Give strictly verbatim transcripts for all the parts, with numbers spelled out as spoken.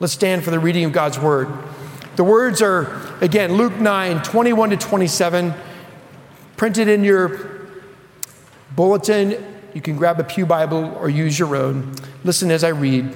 Let's stand for the reading of God's word. The words are, again, Luke nine, twenty-one to twenty-seven, printed in your bulletin. You can grab a pew Bible or use your own. Listen as I read.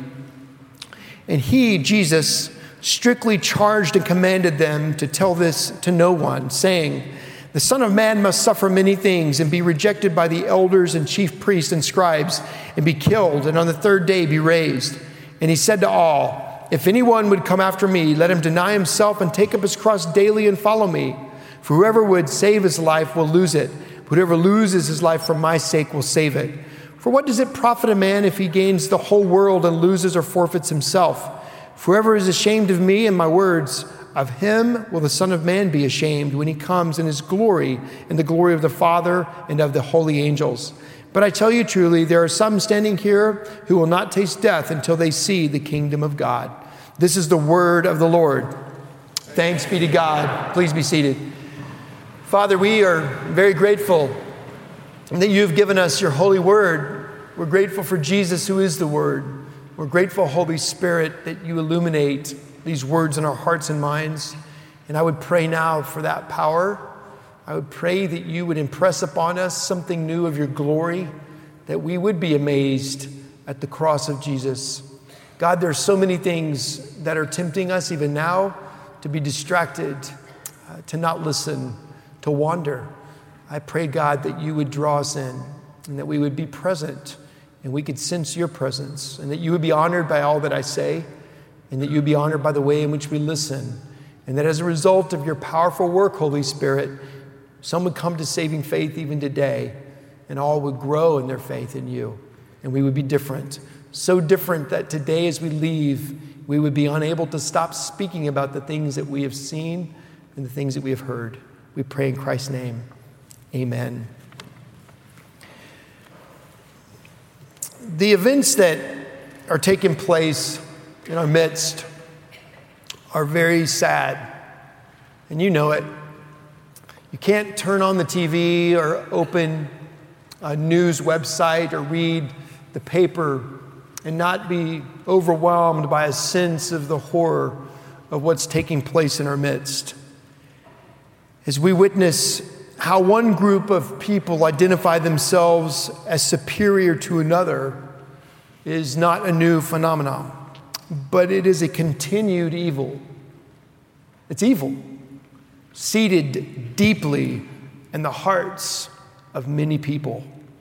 And he, Jesus, strictly charged and commanded them to tell this to no one, saying, the Son of Man must suffer many things and be rejected by the elders and chief priests and scribes and be killed, and on the third day be raised. And he said to all, if anyone would come after me, let him deny himself and take up his cross daily and follow me. For whoever would save his life will lose it. Whoever loses his life for my sake will save it. For what does it profit a man if he gains the whole world and loses or forfeits himself? For whoever is ashamed of me and my words, of him will the Son of Man be ashamed when he comes in his glory and the glory of the Father and of the holy angels. But I tell you truly, there are some standing here who will not taste death until they see the kingdom of God. This is the word of the Lord. Thanks be to God. Please be seated. Father, we are very grateful that you've given us your holy word. We're grateful for Jesus, who is the word. We're grateful, Holy Spirit, that you illuminate these words in our hearts and minds. And I would pray now for that power. I would pray that you would impress upon us something new of your glory, that we would be amazed at the cross of Jesus. God, there's so many things that are tempting us even now to be distracted, uh, to not listen, to wander. I pray, God, that you would draw us in and that we would be present and we could sense your presence and that you would be honored by all that I say and that you would be honored by the way in which we listen. And that as a result of your powerful work, Holy Spirit, some would come to saving faith even today and all would grow in their faith in you and we would be different. So different that today as we leave, we would be unable to stop speaking about the things that we have seen and the things that we have heard. We pray in Christ's name. Amen. The events that are taking place in our midst are very sad, and you know it. You can't turn on the T V or open a news website or read the paper and not be overwhelmed by a sense of the horror of what's taking place in our midst. As we witness how one group of people identify themselves as superior to another is not a new phenomenon, but it is a continued evil. It's evil, seated deeply in the hearts of many people.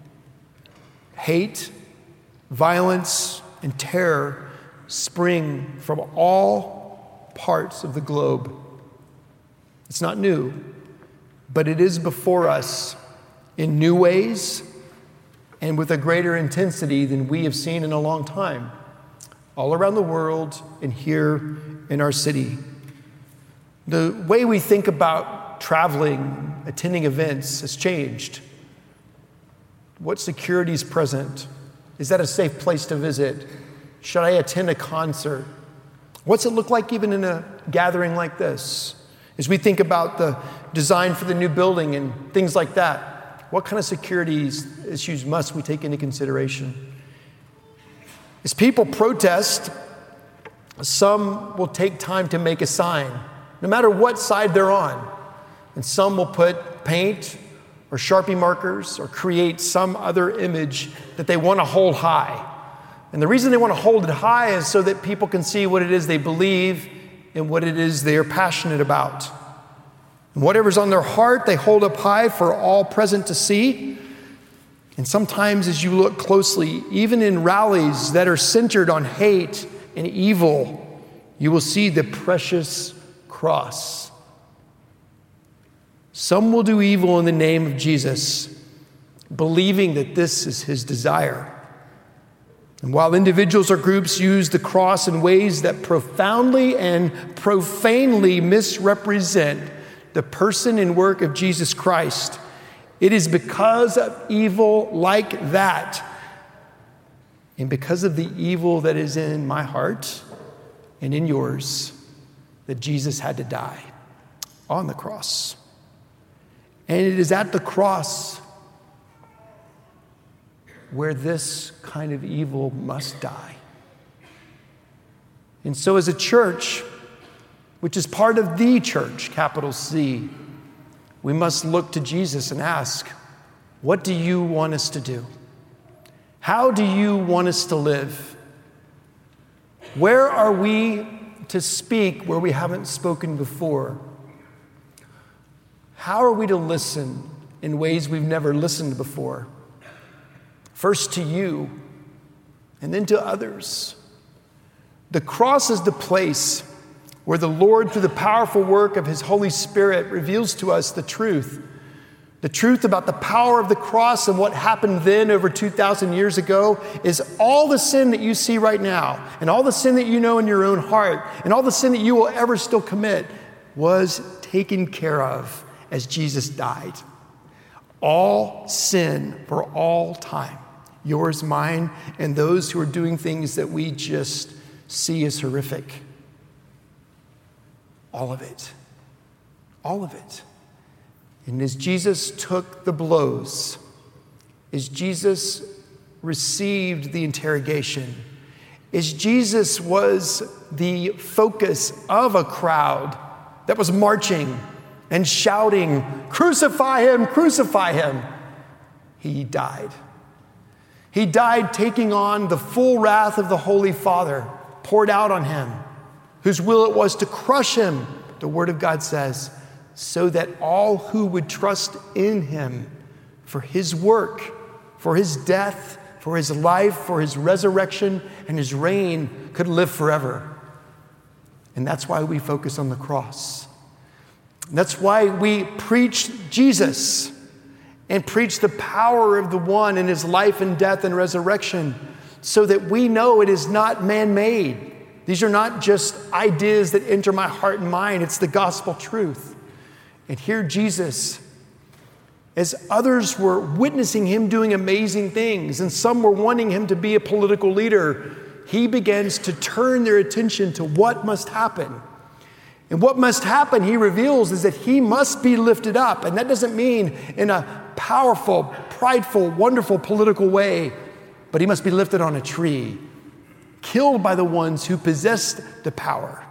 Hate, violence, and terror spring from all parts of the globe. It's not new, but it is before us in new ways and with a greater intensity than we have seen in a long time, all around the world and here in our city. The way we think about traveling, attending events has changed. What security is present? Is that a safe place to visit? Should I attend a concert? What's it look like even in a gathering like this? As we think about the design for the new building and things like that, what kind of security issues must we take into consideration? As people protest, some will take time to make a sign, no matter what side they're on. And some will put paint or Sharpie markers or create some other image that they want to hold high. And the reason they want to hold it high is so that people can see what it is they believe and what it is they are passionate about. And whatever's on their heart, they hold up high for all present to see. And sometimes as you look closely, even in rallies that are centered on hate and evil, you will see the precious cross. Some will do evil in the name of Jesus, believing that this is his desire. And while individuals or groups use the cross in ways that profoundly and profanely misrepresent the person and work of Jesus Christ, it is because of evil like that, and because of the evil that is in my heart and in yours, that Jesus had to die on the cross. And it is at the cross where this kind of evil must die. And so as a church, which is part of the church, capital C, we must look to Jesus and ask, what do you want us to do? How do you want us to live? Where are we to speak where we haven't spoken before? How are we to listen in ways we've never listened before? First to you, and then to others. The cross is the place where the Lord, through the powerful work of his Holy Spirit, reveals to us the truth. The truth about the power of the cross and what happened then over two thousand years ago is all the sin that you see right now, and all the sin that you know in your own heart, and all the sin that you will ever still commit was taken care of as Jesus died. All sin for all time. Yours, mine, and those who are doing things that we just see as horrific. All of it. All of it. And as Jesus took the blows, as Jesus received the interrogation, as Jesus was the focus of a crowd that was marching and shouting, "Crucify him, crucify him," he died. He died taking on the full wrath of the Holy Father poured out on him, whose will it was to crush him, the Word of God says, so that all who would trust in him for his work, for his death, for his life, for his resurrection, and his reign could live forever. And that's why we focus on the cross. That's why we preach Jesus and preach the power of the one in his life and death and resurrection, so that we know it is not man-made. These are not just ideas that enter my heart and mind. It's the gospel truth. And here Jesus, as others were witnessing him doing amazing things, and some were wanting him to be a political leader, he begins to turn their attention to what must happen. And what must happen, he reveals, is that he must be lifted up. And that doesn't mean in a powerful, prideful, wonderful political way, but he must be lifted on a tree, killed by the ones who possessed the power.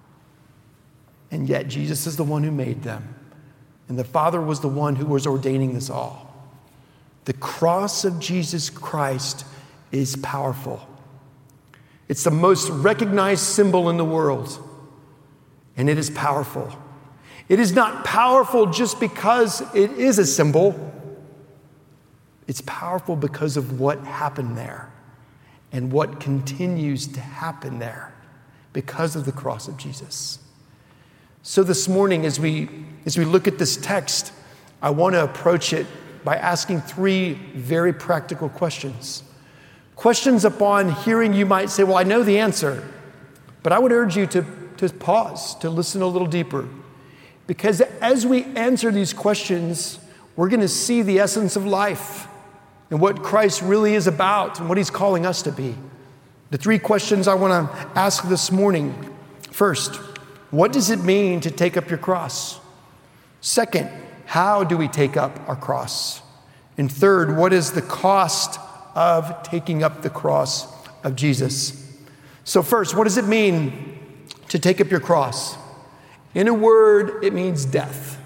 And yet Jesus is the one who made them. And the Father was the one who was ordaining this all. The cross of Jesus Christ is powerful. It's the most recognized symbol in the world. And it is powerful. It is not powerful just because it is a symbol. It's powerful because of what happened there and what continues to happen there because of the cross of Jesus. So this morning, as we, as we look at this text, I want to approach it by asking three very practical questions. Questions upon hearing you might say, well, I know the answer, but I would urge you to to pause, to listen a little deeper. Because as we answer these questions, we're going to see the essence of life and what Christ really is about and what he's calling us to be. The three questions I want to ask this morning. First, what does it mean to take up your cross? Second, how do we take up our cross? And third, what is the cost of taking up the cross of Jesus? So first, what does it mean to take up your cross? In a word, it means death.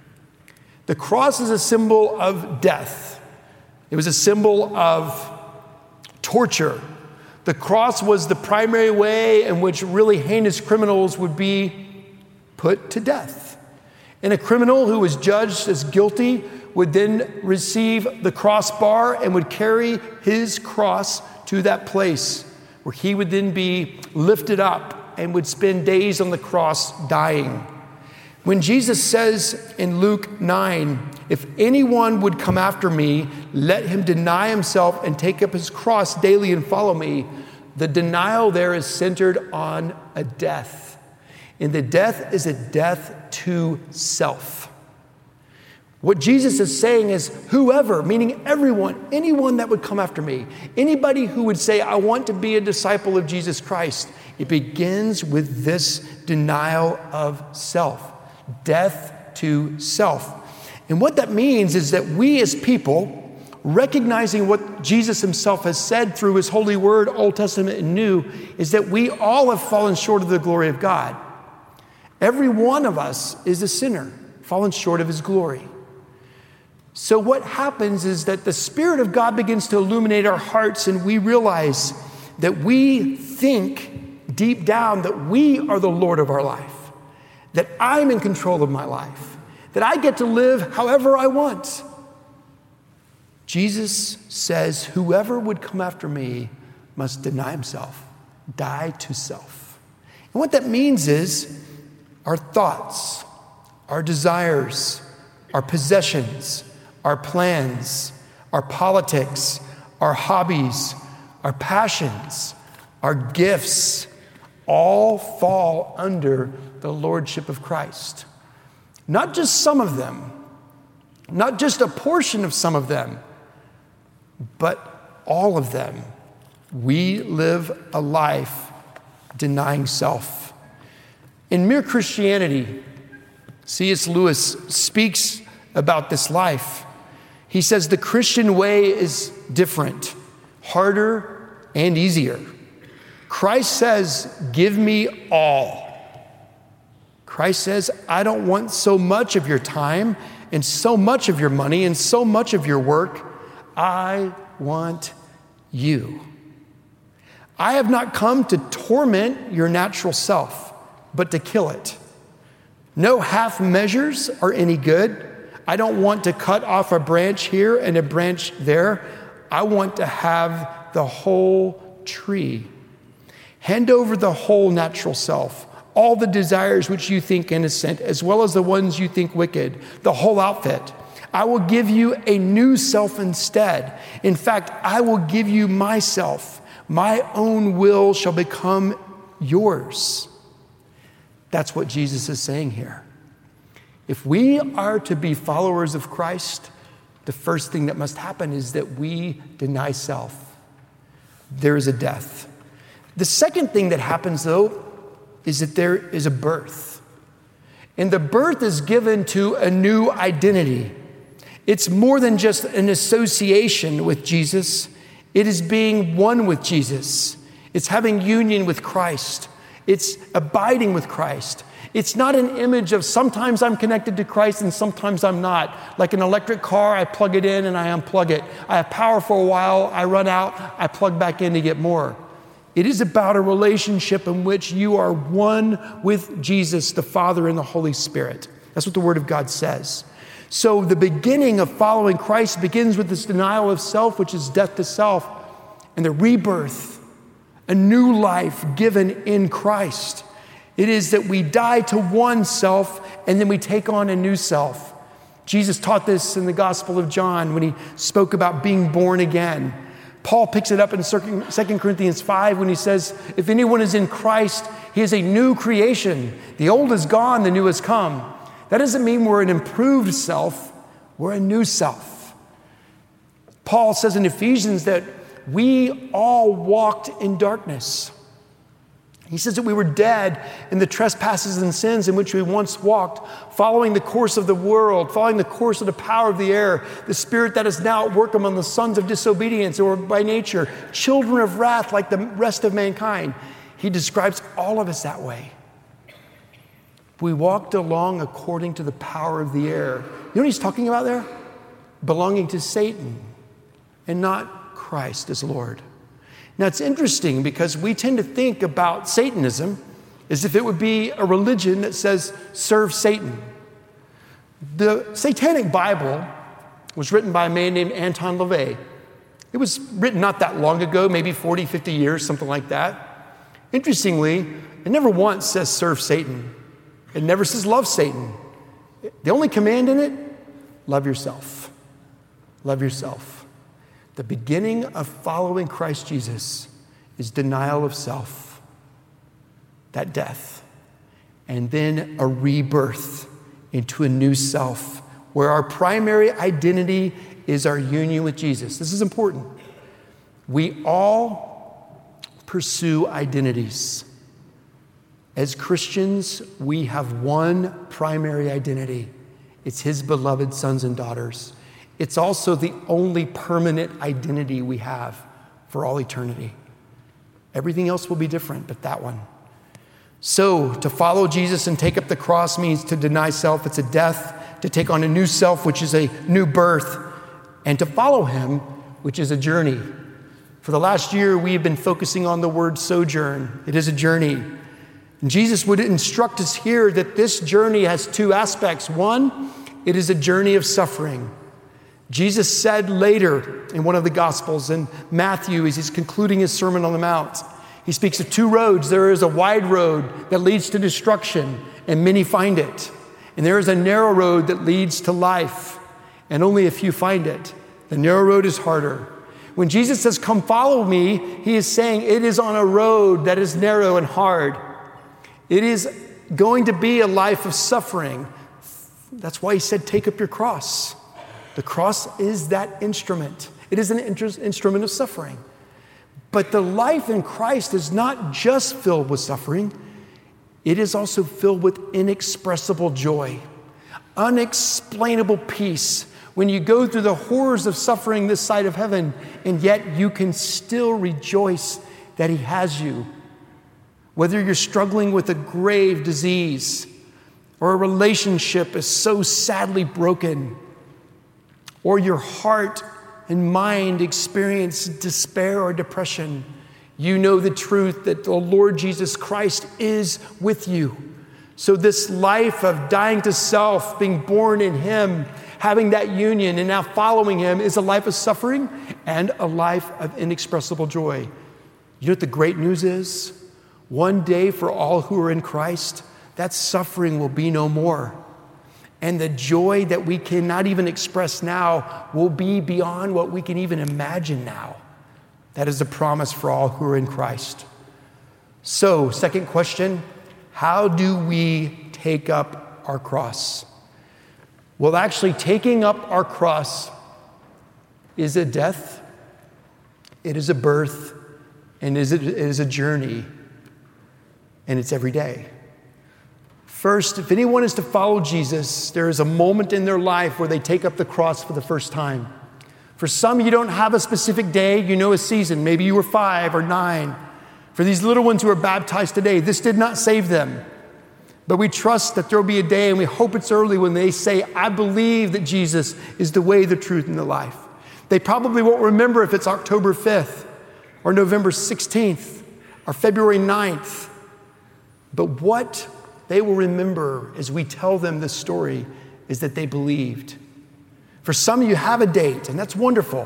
The cross is a symbol of death. It was a symbol of torture. The cross was the primary way in which really heinous criminals would be put to death. And a criminal who was judged as guilty would then receive the crossbar and would carry his cross to that place where he would then be lifted up and would spend days on the cross dying. When Jesus says in Luke nine, if anyone would come after me, let him deny himself and take up his cross daily and follow me, the denial there is centered on a death. And the death is a death to self. What Jesus is saying is whoever, meaning everyone, anyone that would come after me, anybody who would say, I want to be a disciple of Jesus Christ, it begins with this denial of self, death to self. And what that means is that we as people recognizing what Jesus himself has said through his holy word, Old Testament and New, is that we all have fallen short of the glory of God. Every one of us is a sinner, fallen short of his glory. So what happens is that the Spirit of God begins to illuminate our hearts, and we realize that we think deep down that we are the Lord of our life, that I'm in control of my life, that I get to live however I want. Jesus says, whoever would come after me must deny himself, die to self. And what that means is our thoughts, our desires, our possessions, our plans, our politics, our hobbies, our passions, our gifts, all fall under the lordship of Christ. Not just some of them, not just a portion of some of them, but all of them. We live a life denying self. In Mere Christianity, C S Lewis speaks about this life. He says the Christian way is different, harder and easier. Christ says, give me all. Christ says, I don't want so much of your time and so much of your money and so much of your work. I want you. I have not come to torment your natural self, but to kill it. No half measures are any good. I don't want to cut off a branch here and a branch there. I want to have the whole tree. Hand over the whole natural self, all the desires which you think innocent, as well as the ones you think wicked, the whole outfit. I will give you a new self instead. In fact, I will give you myself. My own will shall become yours. That's what Jesus is saying here. If we are to be followers of Christ, the first thing that must happen is that we deny self. There is a death. The second thing that happens, though, is that there is a birth. And the birth is given to a new identity. It's more than just an association with Jesus. It is being one with Jesus. It's having union with Christ. It's abiding with Christ. It's not an image of sometimes I'm connected to Christ and sometimes I'm not. Like an electric car, I plug it in and I unplug it. I have power for a while, I run out, I plug back in to get more. It is about a relationship in which you are one with Jesus, the Father, and the Holy Spirit. That's what the Word of God says. So the beginning of following Christ begins with this denial of self, which is death to self, and the rebirth, a new life given in Christ. It is that we die to one self and then we take on a new self. Jesus taught this in the Gospel of John when he spoke about being born again. Paul picks it up in Second Corinthians five when he says, if anyone is in Christ, he is a new creation. The old is gone, the new has come. That doesn't mean we're an improved self, we're a new self. Paul says in Ephesians that we all walked in darkness. He says that we were dead in the trespasses and sins in which we once walked, following the course of the world, following the course of the power of the air, the spirit that is now at work among the sons of disobedience, or by nature, children of wrath like the rest of mankind. He describes all of us that way. We walked along according to the power of the air. You know what he's talking about there? Belonging to Satan and not Christ as Lord. Now, it's interesting because we tend to think about Satanism as if it would be a religion that says, serve Satan. The Satanic Bible was written by a man named Anton LaVey. It was written not that long ago, maybe forty, fifty years, something like that. Interestingly, it never once says serve Satan. It never says love Satan. The only command in it, love yourself. Love yourself. The beginning of following Christ Jesus is denial of self, that death, and then a rebirth into a new self where our primary identity is our union with Jesus. This is important. We all pursue identities. As Christians, we have one primary identity. It's his beloved sons and daughters. It's also the only permanent identity we have for all eternity. Everything else will be different, but that one. So to follow Jesus and take up the cross means to deny self. It's a death, to take on a new self, which is a new birth, and to follow him, which is a journey. For the last year, we've been focusing on the word sojourn. It is a journey. And Jesus would instruct us here that this journey has two aspects. One, it is a journey of suffering. Jesus said later in one of the Gospels, in Matthew, as he's concluding his Sermon on the Mount, he speaks of two roads. There is a wide road that leads to destruction, and many find it. And there is a narrow road that leads to life, and only a few find it. The narrow road is harder. When Jesus says, come follow me, he is saying it is on a road that is narrow and hard. It is going to be a life of suffering. That's why he said, take up your cross. The cross is that instrument. It is an instrument of suffering. But the life in Christ is not just filled with suffering. It is also filled with inexpressible joy, unexplainable peace. When you go through the horrors of suffering this side of heaven, and yet you can still rejoice that he has you. Whether you're struggling with a grave disease, or a relationship is so sadly broken, or your heart and mind experience despair or depression, you know the truth that the Lord Jesus Christ is with you. So this life of dying to self, being born in him, having that union, and now following him is a life of suffering and a life of inexpressible joy. You know what the great news is? One day for all who are in Christ, that suffering will be no more. And the joy that we cannot even express now will be beyond what we can even imagine now. That is a promise for all who are in Christ. So, second question, how do we take up our cross? Well, actually, taking up our cross is a death, it is a birth, and it is a journey, and it's every day. First, if anyone is to follow Jesus, there is a moment in their life where they take up the cross for the first time. For some, you don't have a specific day, you know a season. Maybe you were five or nine. For these little ones who are baptized today, this did not save them. But we trust that there will be a day, and we hope it's early, when they say, I believe that Jesus is the way, the truth, and the life. They probably won't remember if it's October fifth or November sixteenth or February ninth. But what they will remember as we tell them this story is that they believed. For some of you have a date, and that's wonderful.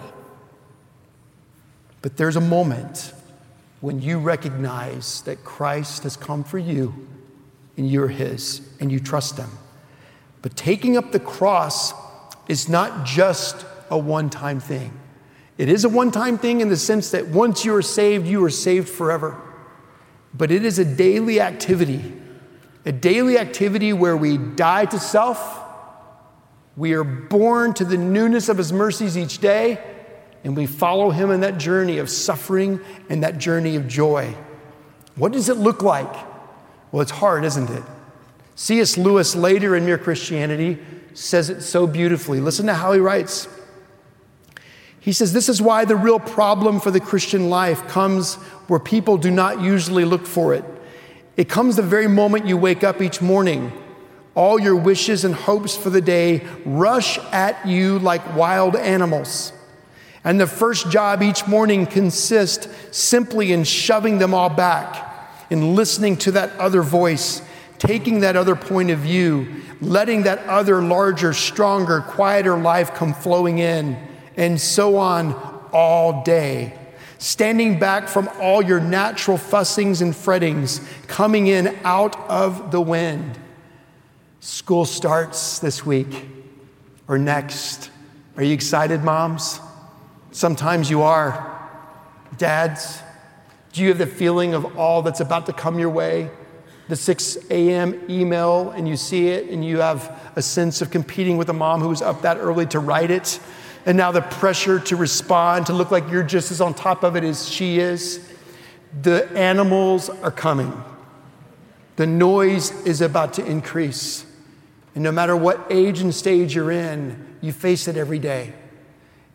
But there's a moment when you recognize that Christ has come for you, and you're his, and you trust him. But taking up the cross is not just a one-time thing. It is a one-time thing in the sense that once you are saved, you are saved forever. But it is a daily activity, a daily activity where we die to self, we are born to the newness of his mercies each day, and we follow him in that journey of suffering and that journey of joy. What does it look like? Well, it's hard, isn't it? C S Lewis, later in Mere Christianity, says it so beautifully. Listen to how he writes. He says, this is why the real problem for the Christian life comes where people do not usually look for it. It comes the very moment you wake up each morning. All your wishes and hopes for the day rush at you like wild animals. And the first job each morning consists simply in shoving them all back, in listening to that other voice, taking that other point of view, letting that other larger, stronger, quieter life come flowing in, and so on all day. Standing back from all your natural fussings and frettings, coming in out of the wind. School starts this week or next. Are you excited, moms? Sometimes you are. Dads, do you have the feeling of all that's about to come your way? The six a.m. email, and you see it, and you have a sense of competing with a mom who was up that early to write it. And now the pressure to respond, to look like you're just as on top of it as she is. The animals are coming. The noise is about to increase. And no matter what age and stage you're in, you face it every day.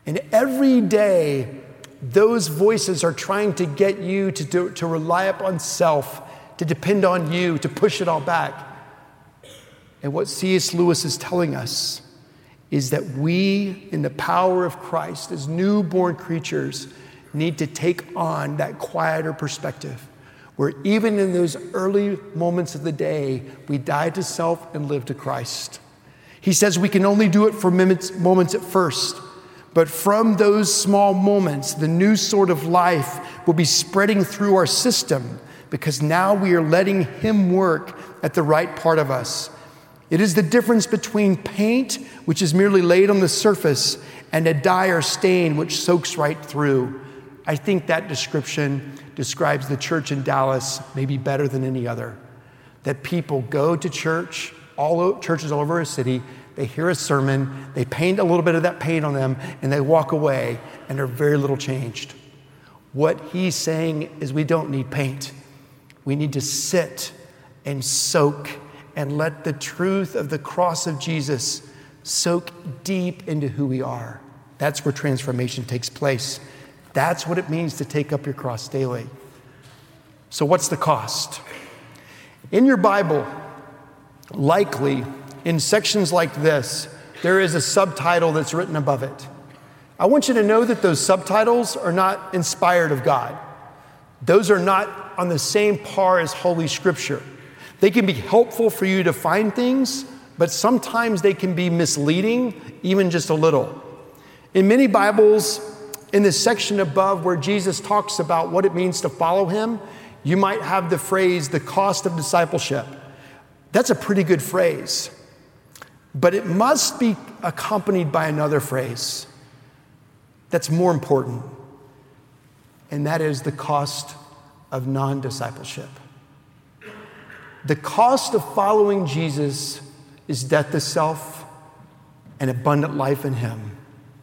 And every day, those voices are trying to get you to, do, to rely upon self, to depend on you, to push it all back. And what C S Lewis is telling us is that we, in the power of Christ, as newborn creatures, need to take on that quieter perspective, where even in those early moments of the day, we die to self and live to Christ. He says we can only do it for moments, moments at first, but from those small moments, the new sort of life will be spreading through our system, because now we are letting him work at the right part of us. It is the difference between paint, which is merely laid on the surface, and a dye or stain which soaks right through. I think that description describes the church in Dallas maybe better than any other. That people go to church, all churches all over our city, they hear a sermon, they paint a little bit of that paint on them, and they walk away, and they're very little changed. What he's saying is we don't need paint. We need to sit and soak and let the truth of the cross of Jesus soak deep into who we are. That's where transformation takes place. That's what it means to take up your cross daily. So what's the cost? In your Bible, likely in sections like this, there is a subtitle that's written above it. I want you to know that those subtitles are not inspired of God. Those are not on the same par as Holy Scripture. They can be helpful for you to find things, but sometimes they can be misleading, even just a little. In many Bibles, in the section above where Jesus talks about what it means to follow him, you might have the phrase, the cost of discipleship. That's a pretty good phrase, but it must be accompanied by another phrase that's more important, and that is the cost of non-discipleship. The cost of following Jesus is death to self and abundant life in him.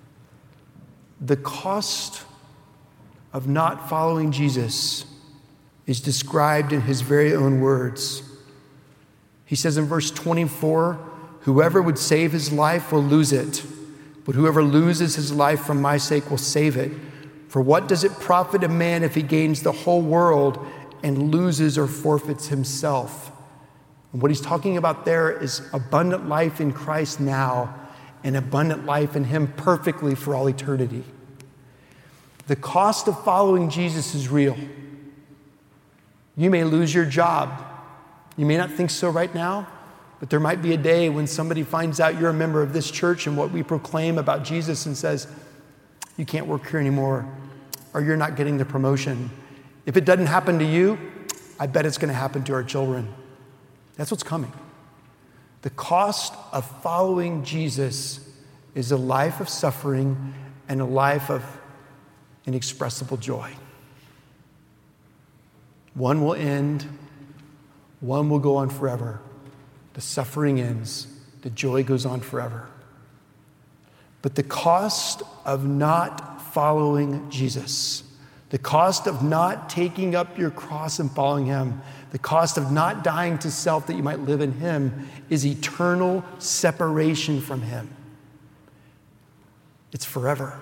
The cost of not following Jesus is described in his very own words. He says in verse twenty-four, whoever would save his life will lose it, but whoever loses his life for my sake will save it. For what does it profit a man if he gains the whole world and loses or forfeits himself? And what he's talking about there is abundant life in Christ now and abundant life in him perfectly for all eternity. The cost of following Jesus is real. You may lose your job. You may not think so right now, but there might be a day when somebody finds out you're a member of this church and what we proclaim about Jesus and says, you can't work here anymore, or you're not getting the promotion. If it doesn't happen to you, I bet it's going to happen to our children. That's what's coming. The cost of following Jesus is a life of suffering and a life of inexpressible joy. One will end, one will go on forever. The suffering ends, the joy goes on forever. But the cost of not following Jesus, the cost of not taking up your cross and following him, the cost of not dying to self that you might live in him is eternal separation from him. It's forever.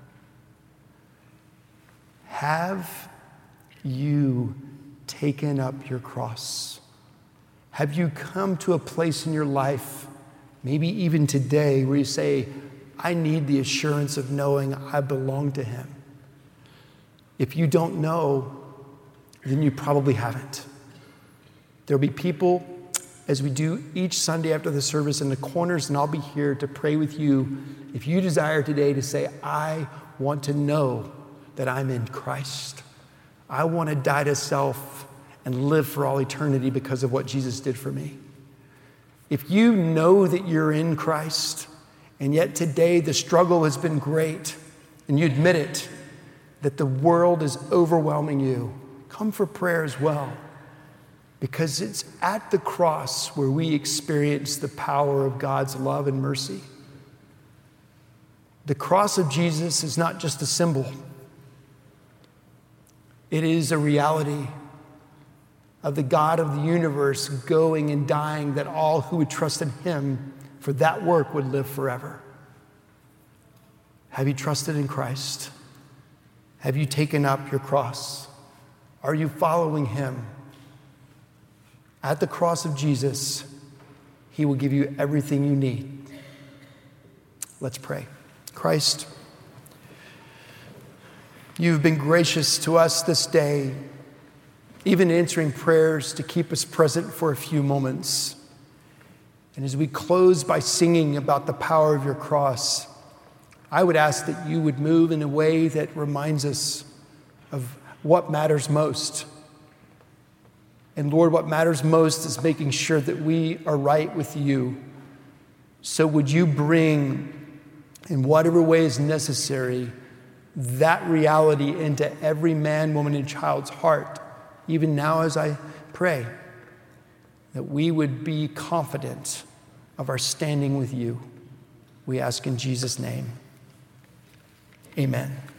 Have you taken up your cross? Have you come to a place in your life, maybe even today, where you say, I need the assurance of knowing I belong to him? If you don't know, then you probably haven't. There'll be people, as we do each Sunday after the service, in the corners, and I'll be here to pray with you. If you desire today to say, I want to know that I'm in Christ. I want to die to self and live for all eternity because of what Jesus did for me. If you know that you're in Christ, and yet today the struggle has been great, and you admit it, that the world is overwhelming you, come for prayer as well. Because it's at the cross where we experience the power of God's love and mercy. The cross of Jesus is not just a symbol. It is a reality of the God of the universe going and dying that all who would trust in him for that work would live forever. Have you trusted in Christ? Have you taken up your cross? Are you following him? At the cross of Jesus, he will give you everything you need. Let's pray. Christ, you've been gracious to us this day, even answering prayers to keep us present for a few moments. And as we close by singing about the power of your cross, I would ask that you would move in a way that reminds us of what matters most. And Lord, what matters most is making sure that we are right with you. So would you bring, in whatever way is necessary, that reality into every man, woman, and child's heart, even now as I pray, that we would be confident of our standing with you. We ask in Jesus' name. Amen.